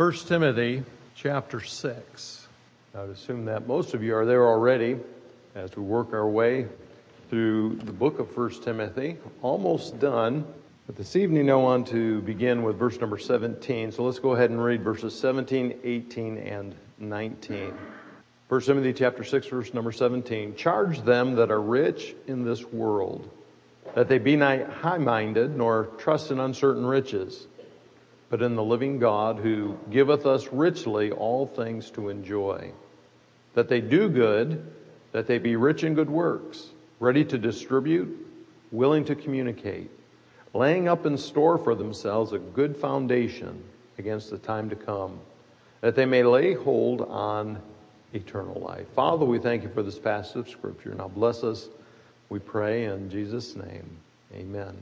1 Timothy chapter 6. I would assume that most of you are there already as we work our way through the book of 1 Timothy. Almost done. But this evening I want to begin with verse number 17. So let's go ahead and read verses 17, 18, and 19. 1 Timothy chapter 6, verse number 17. Charge them that are rich in this world, that they be not high-minded, nor trust in uncertain riches, but in the living God, who giveth us richly all things to enjoy. That they do good, that they be rich in good works, ready to distribute, willing to communicate, laying up in store for themselves a good foundation against the time to come, that they may lay hold on eternal life. Father, we thank you for this passage of Scripture. Now bless us, we pray in Jesus' name. Amen.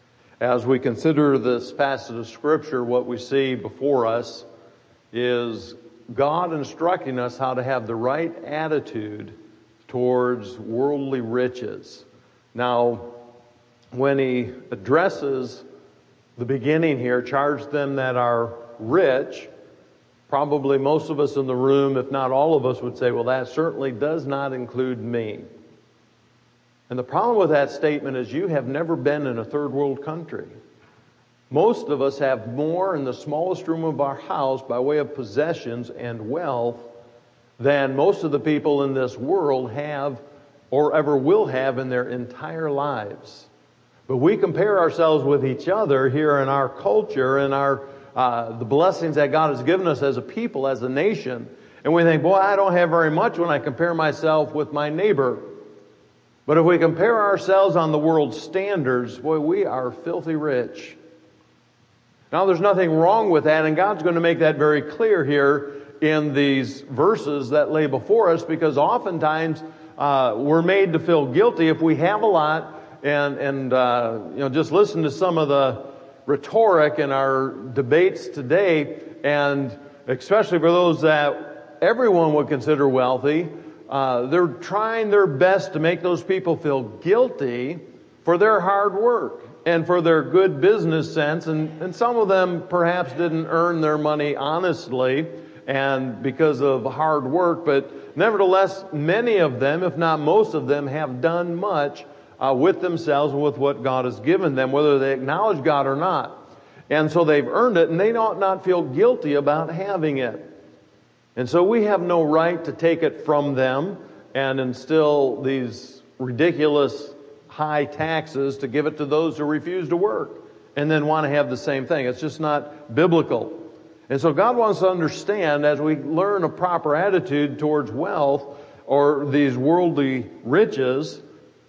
As we consider this passage of Scripture, what we see before us is God instructing us how to have the right attitude towards worldly riches. Now, when he addresses the beginning here, charge them that are rich, probably most of us in the room, if not all of us, would say, well, that certainly does not include me. And the problem with that statement is you have never been in a third world country. Most of us have more in the smallest room of our house by way of possessions and wealth than most of the people in this world have or ever will have in their entire lives. But we compare ourselves with each other here in our culture and the blessings that God has given us as a people, as a nation. And we think, boy, I don't have very much when I compare myself with my neighbor. But if we compare ourselves on the world's standards, boy, we are filthy rich. Now, there's nothing wrong with that, and God's going to make that very clear here in these verses that lay before us, because oftentimes we're made to feel guilty if we have a lot, and just listen to some of the rhetoric in our debates today, and especially for those that everyone would consider wealthy. They're trying their best to make those people feel guilty for their hard work and for their good business sense. And some of them perhaps didn't earn their money honestly and because of hard work. But nevertheless, many of them, if not most of them, have done much with themselves and with what God has given them, whether they acknowledge God or not. And so they've earned it, and they ought not feel guilty about having it. And so we have no right to take it from them and instill these ridiculous high taxes to give it to those who refuse to work and then want to have the same thing. It's just not biblical. And so God wants to understand, as we learn a proper attitude towards wealth or these worldly riches,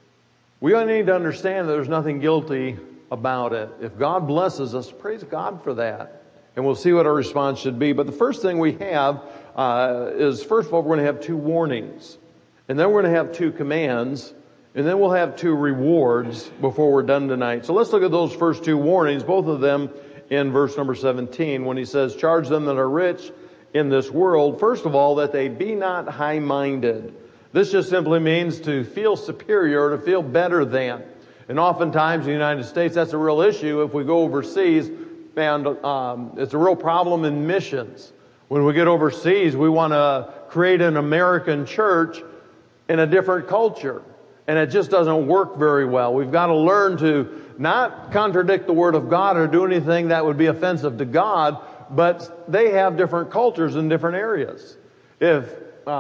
we need to understand that there's nothing guilty about it. If God blesses us, praise God for that. And we'll see what our response should be. But the first thing we have is, first of all, we're going to have two warnings. And then we're going to have two commands. And then we'll have two rewards before we're done tonight. So let's look at those first two warnings, both of them in verse number 17, when he says, charge them that are rich in this world. First of all, that they be not high-minded. This just simply means to feel superior, to feel better than. And oftentimes in the United States, that's a real issue. If we go overseas, and it's a real problem in missions. When we get overseas, we want to create an American church in a different culture. And it just doesn't work very well. We've got to learn to not contradict the Word of God or do anything that would be offensive to God, but they have different cultures in different areas. If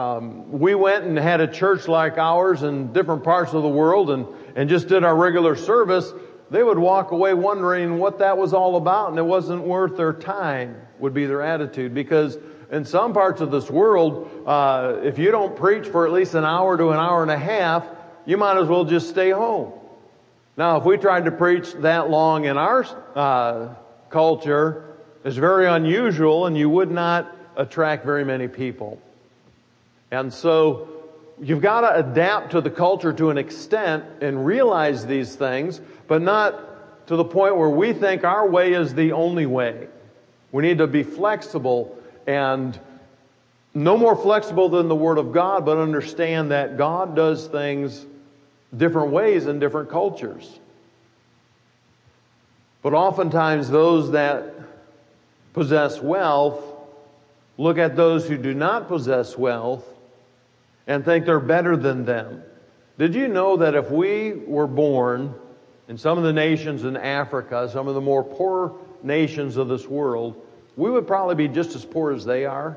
we went and had a church like ours in different parts of the world and just did our regular service, they would walk away wondering what that was all about, and it wasn't worth their time, would be their attitude. Because in some parts of this world, if you don't preach for at least an hour to an hour and a half, you might as well just stay home. Now, if we tried to preach that long in our culture, it's very unusual, and you would not attract very many people. And so you've got to adapt to the culture to an extent and realize these things, but not to the point where we think our way is the only way. We need to be flexible, and no more flexible than the Word of God, but understand that God does things different ways in different cultures. But oftentimes those that possess wealth look at those who do not possess wealth and think they're better than them. Did you know that if we were born in some of the nations in Africa, some of the more poor nations of this world, we would probably be just as poor as they are?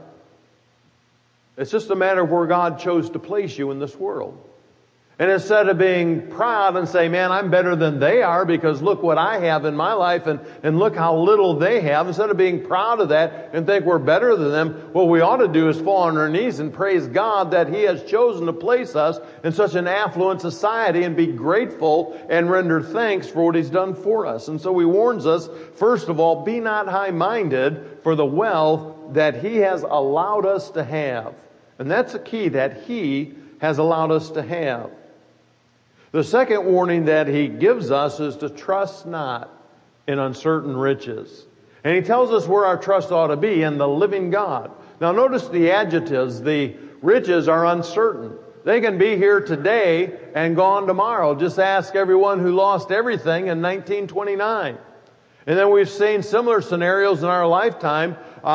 It's just a matter of where God chose to place you in this world. And instead of being proud and say, man, I'm better than they are because look what I have in my life and look how little they have, instead of being proud of that and think we're better than them, what we ought to do is fall on our knees and praise God that He has chosen to place us in such an affluent society and be grateful and render thanks for what He's done for us. And so He warns us, first of all, be not high-minded for the wealth that He has allowed us to have. And that's the key, that He has allowed us to have. The second warning that He gives us is to trust not in uncertain riches. And He tells us where our trust ought to be, in the living God. Now notice the adjectives. The riches are uncertain. They can be here today and gone tomorrow. Just ask everyone who lost everything in 1929. And then we've seen similar scenarios in our lifetime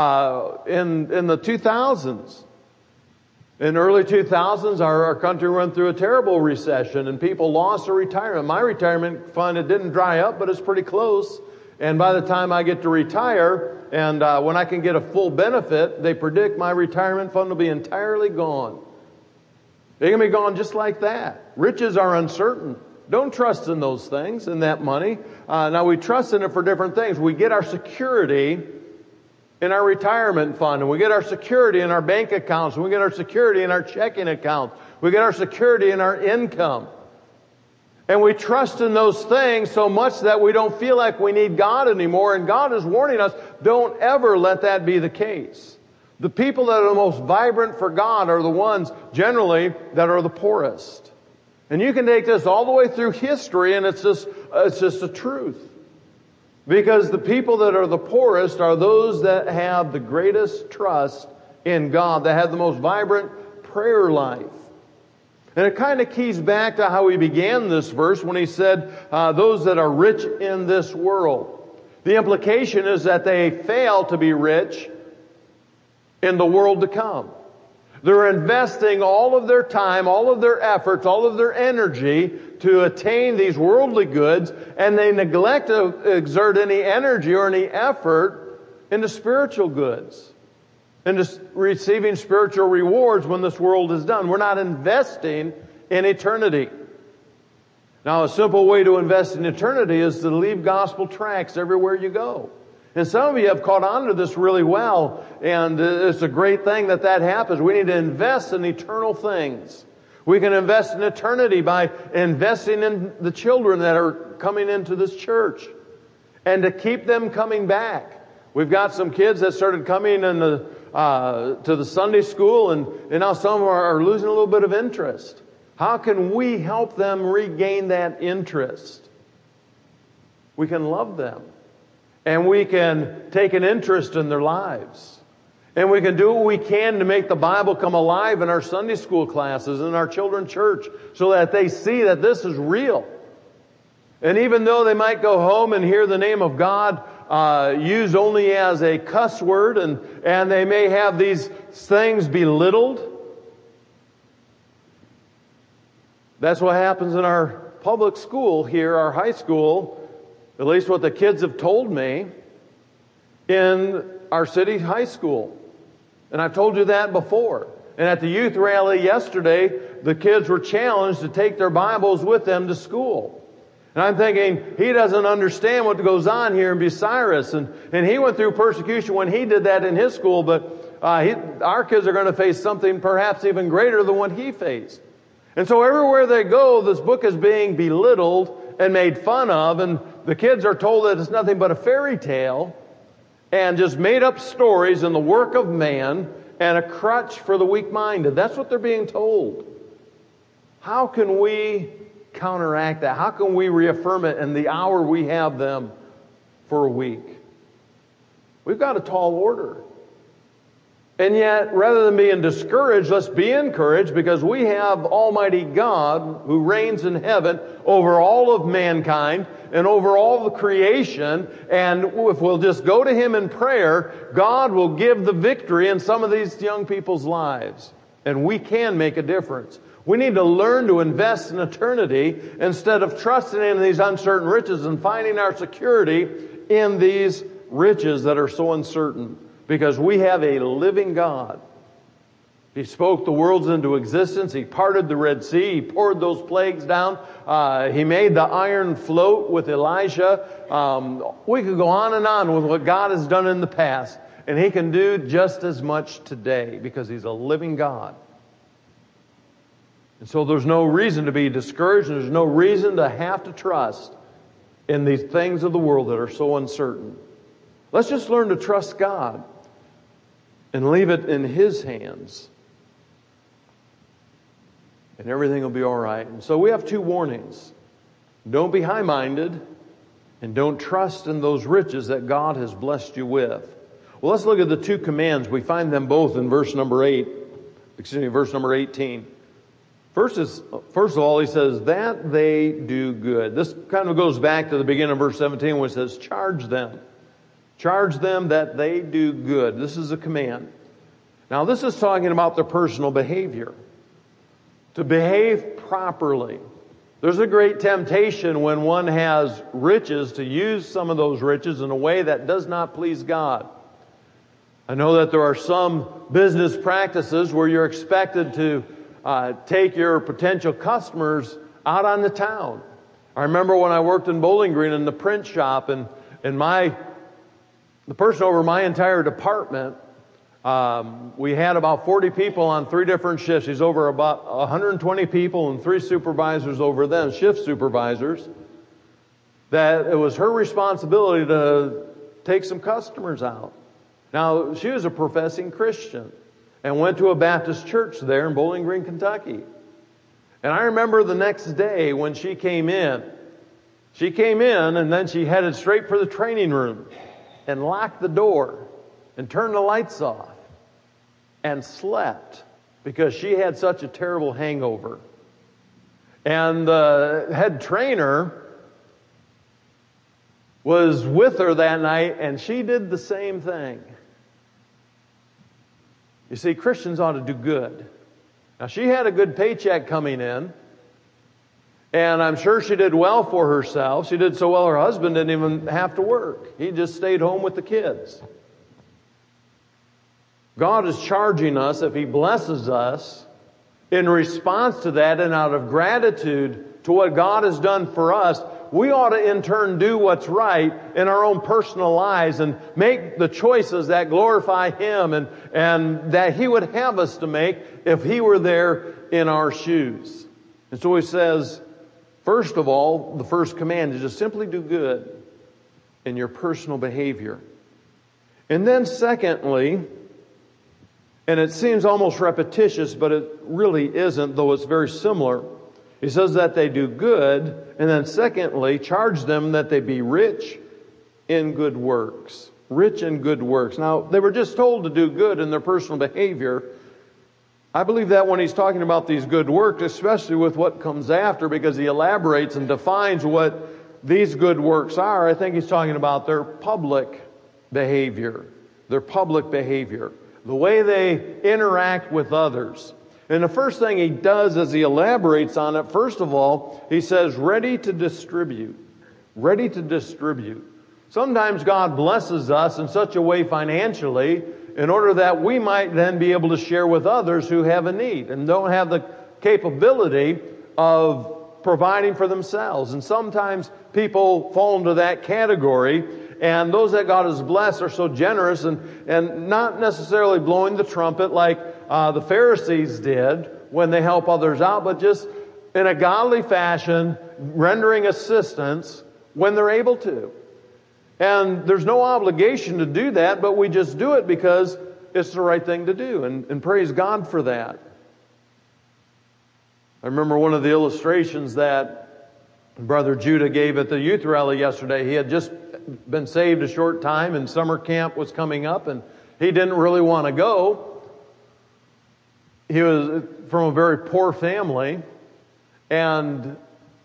in the 2000s. In the early 2000s, our country went through a terrible recession and people lost their retirement. My retirement fund, it didn't dry up, but it's pretty close. And by the time I get to retire and when I can get a full benefit, they predict my retirement fund will be entirely gone. They're going to be gone just like that. Riches are uncertain. Don't trust in those things, in that money. Now we trust in it for different things. We get our security in our retirement fund, and we get our security in our bank accounts, and we get our security in our checking accounts. We get our security in our income. And we trust in those things so much that we don't feel like we need God anymore. And God is warning us, don't ever let that be the case. The people that are the most vibrant for God are the ones, generally, that are the poorest. And you can take this all the way through history, and it's just the truth. Because the people that are the poorest are those that have the greatest trust in God, that have the most vibrant prayer life. And it kind of keys back to how we began this verse when he said, those that are rich in this world. The implication is that they fail to be rich in the world to come. They're investing all of their time, all of their efforts, all of their energy to attain these worldly goods, and they neglect to exert any energy or any effort into spiritual goods, into receiving spiritual rewards when this world is done. We're not investing in eternity. Now, a simple way to invest in eternity is to leave gospel tracts everywhere you go. And some of you have caught on to this really well, and it's a great thing that happens. We need to invest in eternal things. We can invest in eternity by investing in the children that are coming into this church and to keep them coming back. We've got some kids that started coming to the Sunday school, and now some are losing a little bit of interest. How can we help them regain that interest? We can love them. And we can take an interest in their lives. And we can do what we can to make the Bible come alive in our Sunday school classes, in our children's church, so that they see that this is real. And even though they might go home and hear the name of God used only as a cuss word, and they may have these things belittled, that's what happens in our public school here, our high school. At least what the kids have told me in our city high school. And I've told you that before. And at the youth rally yesterday, the kids were challenged to take their Bibles with them to school. And I'm thinking, he doesn't understand what goes on here in Bucyrus. And he went through persecution when he did that in his school, but our kids are going to face something perhaps even greater than what he faced. And so everywhere they go, this book is being belittled and made fun of, and the kids are told that it's nothing but a fairy tale and just made up stories and the work of man and a crutch for the weak-minded. That's what they're being told. How can we counteract that? How can we reaffirm it in the hour we have them for a week? We've got a tall order. And yet, rather than being discouraged, let's be encouraged, because we have Almighty God who reigns in heaven over all of mankind and over all the creation. And if we'll just go to Him in prayer, God will give the victory in some of these young people's lives. And we can make a difference. We need to learn to invest in eternity instead of trusting in these uncertain riches and finding our security in these riches that are so uncertain. Because we have a living God. He spoke the worlds into existence. He parted the Red Sea. He poured those plagues down. He made the iron float with Elijah. We could go on with what God has done in the past. And He can do just as much today because He's a living God. And so there's no reason to be discouraged. There's no reason to have to trust in these things of the world that are so uncertain. Let's just learn to trust God and leave it in His hands. And everything will be all right. And so we have two warnings. Don't be high-minded, and don't trust in those riches that God has blessed you with. Well, let's look at the two commands. We find them both in verse number 18. First of all, He says, that they do good. This kind of goes back to the beginning of verse 17 when it says, charge them. Charge them that they do good. This is a command. Now, this is talking about their personal behavior. To behave properly. There's a great temptation when one has riches to use some of those riches in a way that does not please God. I know that there are some business practices where you're expected to take your potential customers out on the town. I remember when I worked in Bowling Green in the print shop, and the person over my entire department, we had about 40 people on 3 different shifts. He's over about 120 people and 3 supervisors over them, shift supervisors. That it was her responsibility to take some customers out. Now, she was a professing Christian and went to a Baptist church there in Bowling Green, Kentucky. And I remember the next day when she came in and then she headed straight for the training room and locked the door and turned the lights off and slept because she had such a terrible hangover. And the head trainer was with her that night, and she did the same thing. You see, Christians ought to do good. Now, she had a good paycheck coming in, and I'm sure she did well for herself. She did so well her husband didn't even have to work. He just stayed home with the kids. God is charging us, if He blesses us, in response to that and out of gratitude to what God has done for us, we ought to in turn do what's right in our own personal lives and make the choices that glorify Him and that He would have us to make if He were there in our shoes. And so He says, first of all, the first command is just simply do good in your personal behavior. And then secondly, and it seems almost repetitious, but it really isn't, though it's very similar. He says that they do good, and then secondly, charge them that they be rich in good works. Rich in good works. Now, they were just told to do good in their personal behavior. I believe that when He's talking about these good works, especially with what comes after, because He elaborates and defines what these good works are, I think He's talking about their public behavior. Their public behavior. The way they interact with others. And the first thing He does as He elaborates on it, first of all, He says, ready to distribute. Ready to distribute. Sometimes God blesses us in such a way financially in order that we might then be able to share with others who have a need and don't have the capability of providing for themselves. And sometimes people fall into that category. And those that God has blessed are so generous and not necessarily blowing the trumpet like the Pharisees did when they help others out, but just in a godly fashion, rendering assistance when they're able to. And there's no obligation to do that, but we just do it because it's the right thing to do. And praise God for that. I remember one of the illustrations that Brother Judah gave at the youth rally yesterday. He had just been saved a short time and summer camp was coming up, and He didn't really want to go. He was from a very poor family, and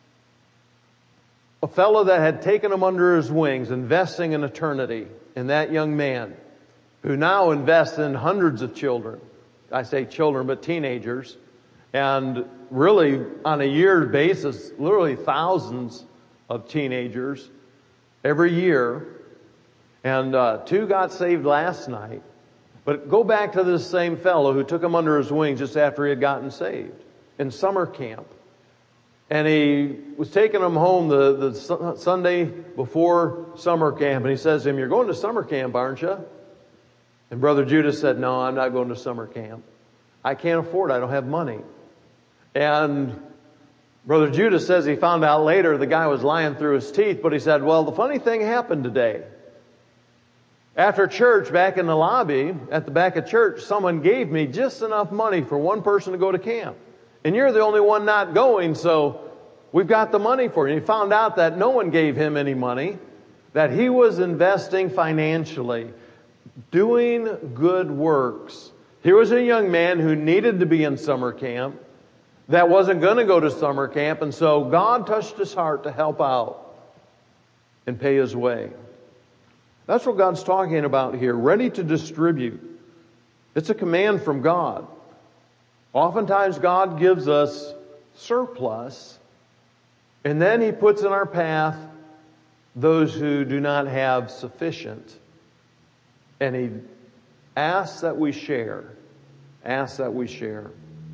a fellow that had taken him under his wings, investing in eternity in that young man, who now invests in hundreds of children. I say children, but teenagers. And really, on a year basis, literally thousands of teenagers every year. And 2 got saved last night. But go back to this same fellow who took him under his wings just after he had gotten saved in summer camp. And he was taking him home the Sunday before summer camp. And he says to him, "You're going to summer camp, aren't you?" And Brother Judas said, "No, I'm not going to summer camp. I can't afford it. I don't have money." And Brother Judas says he found out later the guy was lying through his teeth, but he said, "Well, the funny thing happened today. After church, back in the lobby, at the back of church, someone gave me just enough money for one person to go to camp. And you're the only one not going, so we've got the money for you." And he found out that no one gave him any money, that he was investing financially, doing good works. Here was a young man who needed to be in summer camp, that wasn't going to go to summer camp, and so God touched his heart to help out and pay his way. That's what God's talking about here, ready to distribute. It's a command from God. Oftentimes God gives us surplus, and then He puts in our path those who do not have sufficient. And He asks that we share. Asks that we share.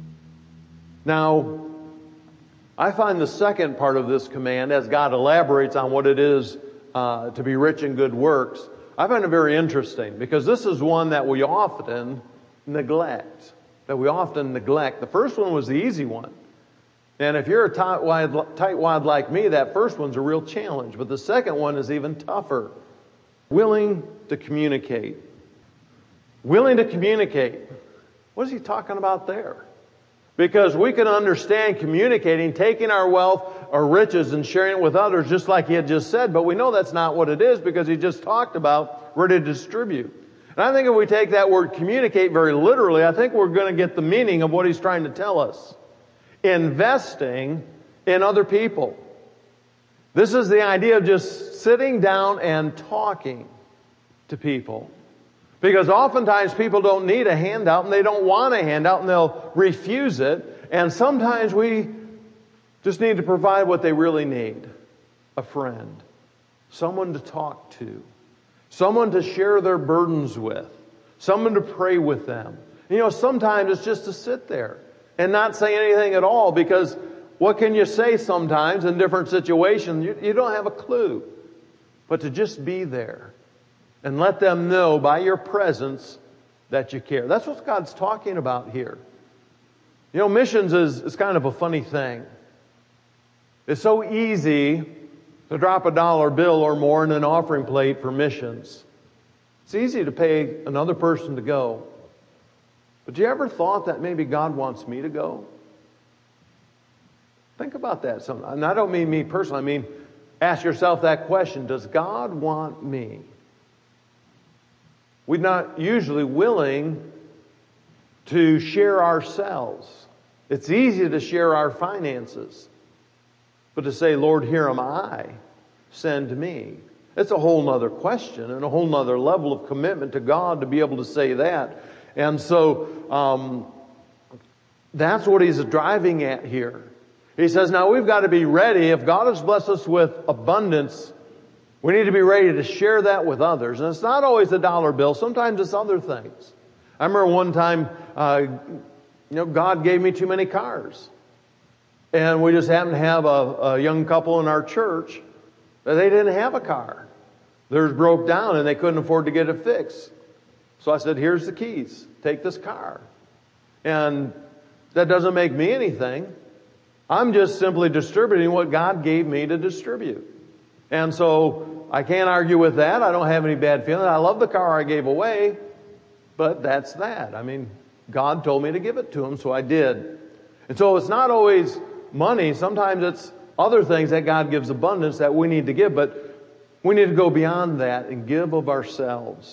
Now, I find the second part of this command, as God elaborates on what it is to be rich in good works, I find it very interesting, because this is one that we often neglect. The first one was the easy one. And if you're a tightwad like me, that first one's a real challenge. But the second one is even tougher. Willing to communicate. Willing to communicate. What is he talking about there? Because we can understand communicating, taking our wealth or riches and sharing it with others, just like he had just said, but we know that's not what it is, because he just talked about ready to distribute. And I think if we take that word communicate very literally, I think we're going to get the meaning of what he's trying to tell us. Investing in other people. This is the idea of just sitting down and talking to people. Because oftentimes people don't need a handout, and they don't want a handout, and they'll refuse it. And sometimes we just need to provide what they really need. A friend. Someone to talk to. Someone to share their burdens with. Someone to pray with them. You know, sometimes it's just to sit there and not say anything at all, because what can you say sometimes in different situations? You don't have a clue. But to just be there and let them know by your presence that you care. That's what God's talking about here. You know, missions is kind of a funny thing. It's so easy to drop $1 bill or more in an offering plate for missions. It's easy to pay another person to go. But you ever thought that maybe God wants me to go? Think about that. And I don't mean me personally. I mean, ask yourself that question. Does God want me? We're not usually willing to share ourselves. It's easy to share our finances. But to say, "Lord, here am I, send me." It's a whole nother question and a whole nother level of commitment to God to be able to say that. And so that's what he's driving at here. He says, now we've got to be ready. If God has blessed us with abundance, we need to be ready to share that with others. And it's not always a dollar bill. Sometimes it's other things. I remember one time, God gave me too many cars. And we just happened to have a young couple in our church that they didn't have a car. Theirs broke down and they couldn't afford to get it fixed. So I said, "Here's the keys. Take this car." And that doesn't make me anything. I'm just simply distributing what God gave me to distribute. And so I can't argue with that. I don't have any bad feelings. I love the car I gave away, but that's that. I mean, God told me to give it to him, so I did. And so it's not always money. Sometimes it's other things that God gives abundance that we need to give, but we need to go beyond that and give of ourselves.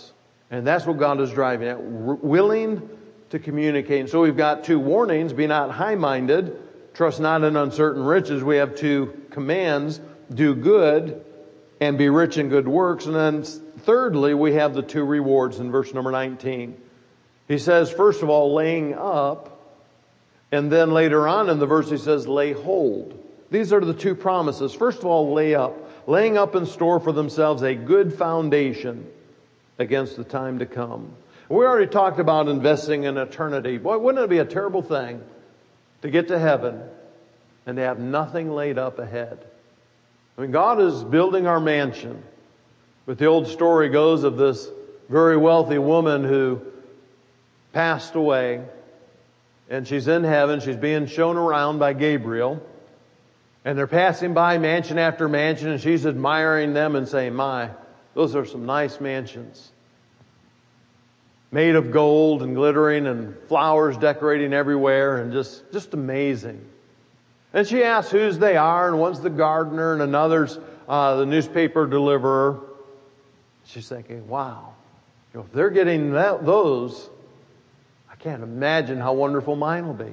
And that's what God is driving at. Willing to communicate. And so we've got two warnings. Be not high-minded. Trust not in uncertain riches. We have two commands. Do good and be rich in good works. And then thirdly, we have the two rewards in verse number 19. He says, first of all, laying up. And then later on in the verse he says, lay hold. These are the two promises. First of all, lay up. Laying up in store for themselves a good foundation against the time to come. We already talked about investing in eternity. Boy, wouldn't it be a terrible thing to get to heaven and to have nothing laid up ahead? I mean, God is building our mansion. But the old story goes of this very wealthy woman who passed away. And she's in heaven. She's being shown around by Gabriel. And they're passing by mansion after mansion. And she's admiring them and saying, my, those are some nice mansions. Made of gold and glittering and flowers decorating everywhere and just amazing. And she asks whose they are, and one's the gardener and another's the newspaper deliverer. She's thinking, wow, if they're getting those, I can't imagine how wonderful mine will be.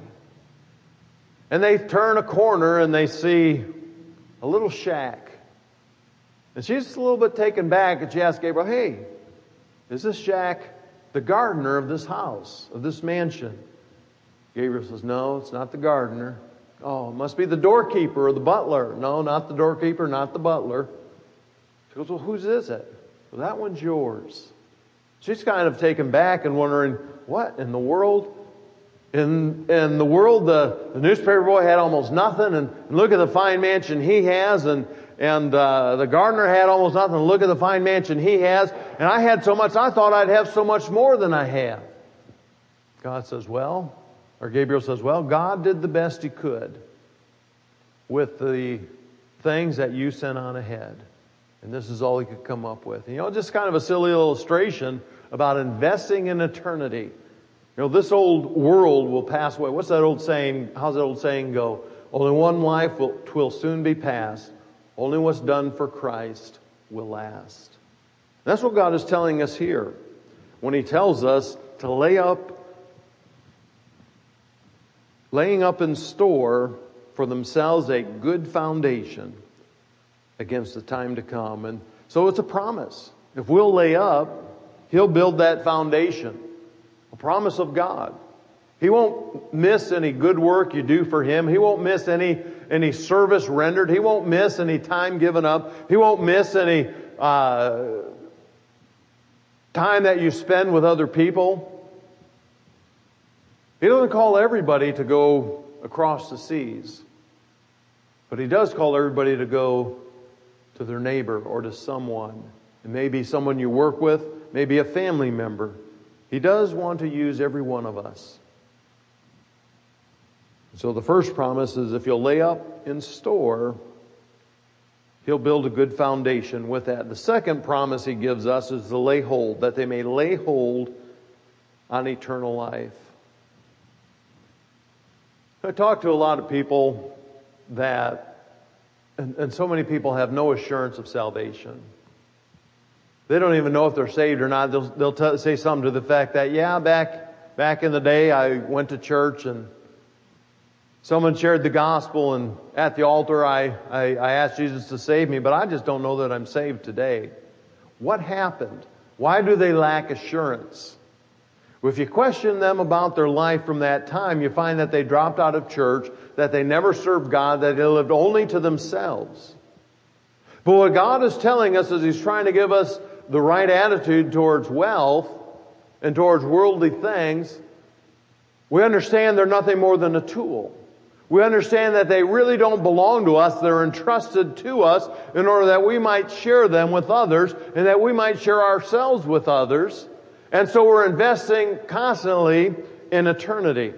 And they turn a corner and they see a little shack. And she's a little bit taken back, and she asks Gabriel, hey, is this shack the gardener of this house, of this mansion? Gabriel says, no, it's not the gardener. Oh, it must be the doorkeeper or the butler. No, not the doorkeeper, not the butler. She goes, well, whose is it? Well, that one's yours. She's kind of taken back and wondering, what in the world? In the world, the newspaper boy had almost nothing, and look at the fine mansion he has, and the gardener had almost nothing. Look at the fine mansion he has. And I had so much, I thought I'd have so much more than I have. God says, Gabriel says, well, God did the best he could with the things that you sent on ahead. And this is all he could come up with. And, just kind of a silly illustration about investing in eternity. This old world will pass away. What's that old saying? How's that old saying go? Only one life will soon be past. Only what's done for Christ will last. That's what God is telling us here when he tells us to laying up in store for themselves a good foundation against the time to come. And so it's a promise. If we'll lay up, he'll build that foundation. A promise of God. He won't miss any good work you do for him. He won't miss any service rendered. He won't miss any time given up. He won't miss any time that you spend with other people. He doesn't call everybody to go across the seas. But he does call everybody to go to their neighbor or to someone. It may be someone you work with, maybe a family member. He does want to use every one of us. So the first promise is if you'll lay up in store, he'll build a good foundation with that. The second promise he gives us is to lay hold, that they may lay hold on eternal life. I talk to a lot of people and so many people have no assurance of salvation. They don't even know if they're saved or not. They'll say something to the fact that, back in the day I went to church and someone shared the gospel, and at the altar I asked Jesus to save me, but I just don't know that I'm saved today. What happened? Why do they lack assurance? Well, if you question them about their life from that time, you find that they dropped out of church, that they never served God, that they lived only to themselves. But what God is telling us is he's trying to give us the right attitude towards wealth and towards worldly things. We understand they're nothing more than a tool. We understand that they really don't belong to us. They're entrusted to us in order that we might share them with others and that we might share ourselves with others. And so we're investing constantly in eternity.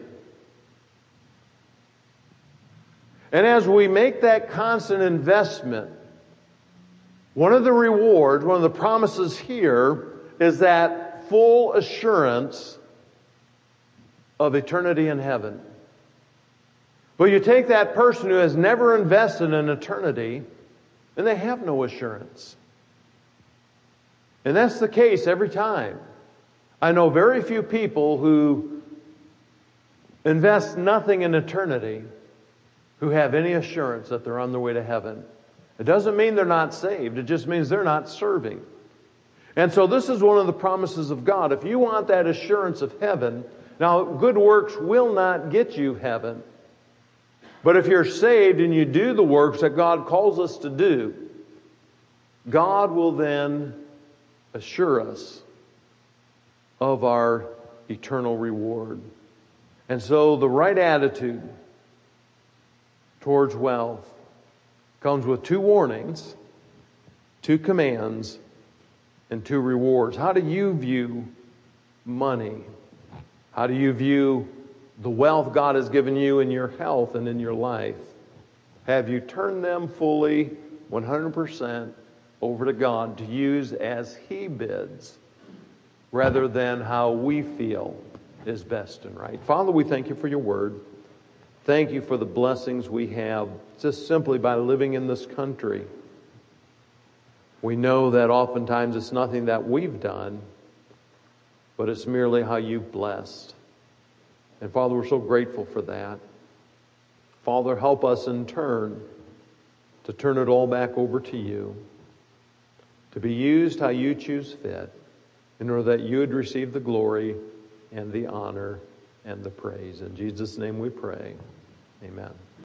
And as we make that constant investment, one of the rewards, one of the promises here is that full assurance of eternity in heaven. But you take that person who has never invested in eternity, and they have no assurance. And that's the case every time. I know very few people who invest nothing in eternity who have any assurance that they're on their way to heaven. It doesn't mean they're not saved. It just means they're not serving. And so this is one of the promises of God. If you want that assurance of heaven, now good works will not get you heaven. But if you're saved and you do the works that God calls us to do, God will then assure us of our eternal reward. And so the right attitude towards wealth comes with 2 warnings, 2 commands, and 2 rewards. How do you view money? How do you view the wealth God has given you in your health and in your life? Have you turned them fully, 100%, over to God to use as He bids, rather than how we feel is best and right? Father, we thank you for your word. Thank you for the blessings we have just simply by living in this country. We know that oftentimes it's nothing that we've done, but it's merely how you've blessed. And Father, we're so grateful for that. Father, help us in turn to turn it all back over to you, to be used how you choose fit, in order that you would receive the glory and the honor and the praise. In Jesus' name we pray. Amen.